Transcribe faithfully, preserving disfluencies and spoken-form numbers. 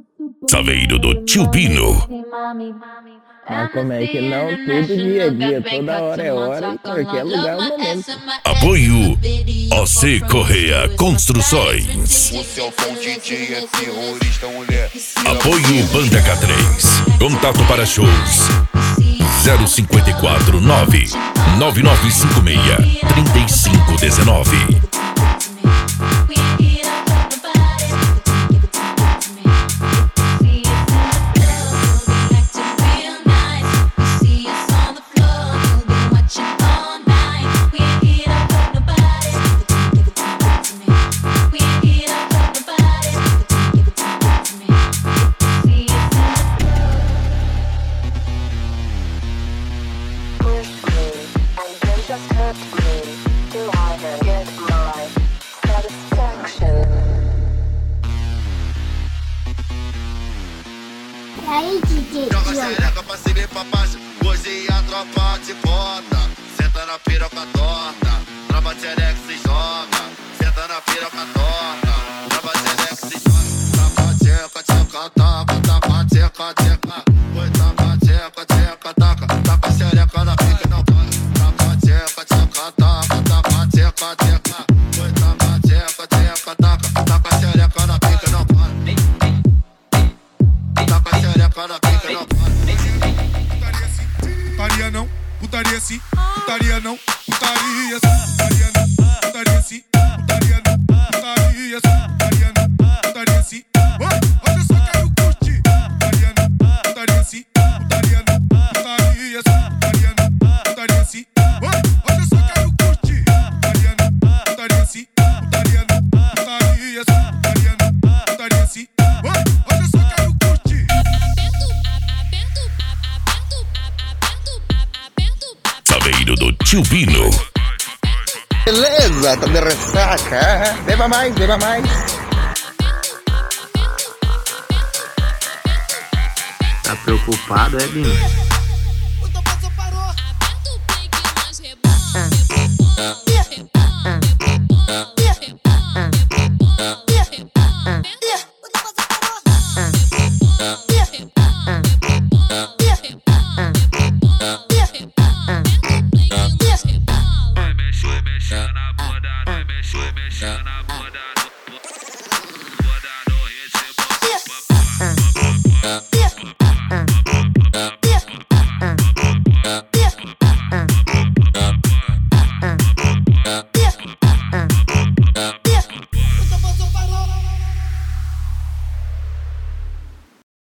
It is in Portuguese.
Saveiro do Tio Bino. Ah, como é que não? Tudo dia a dia, toda hora é hora, em qualquer lugar é o momento. Apoio O C Correia Construções. O seu som D J é terrorista, mulher. Apoio Banda K três. Contato para shows zero cinco quatro nove nove nove cinco seis três cinco um nove. E aí, D J? Joga xereca pra cima e pra baixo, hoje a tropa te bota. Senta na piroca torta, tropa xereca se joga. Senta na piroca torta, tropa xereca se joga. Taca, tcheca, tcheca, taca, taca, tcheca, tcheca. Oi, taca, tcheca, tcheca, taca, taca xereca na pica não para. Taca, tcheca, tcheca, taca, taca, tcheca, tcheca. Oi, taca, tcheca, tcheca, taca, taca xereca na pica não para. Taca xereca na pica não para. Putaria não, putaria sim, putaria não, putaria sim, putaria não, putaria sim, putaria não, putaria sim, putaria não, putaria sim. Olha eu só quero curtir. Putaria não, putaria sim, putaria não, putaria sim, putaria não, putaria sim. Olha eu só quero curtir. Putaria não, putaria sim, putaria não, putaria sim, putaria não, putaria sim. Olha eu só quero curtir. Saveiro do Tio Bino. Beleza, tá de ressaca. Beba mais, beba mais. Tá preocupado, é, Bino?